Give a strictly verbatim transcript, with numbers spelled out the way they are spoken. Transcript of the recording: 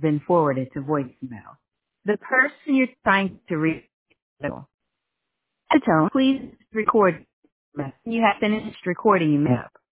been forwarded to voicemail. The person you're trying to reach. At the tone, please record. You have finished recording your map.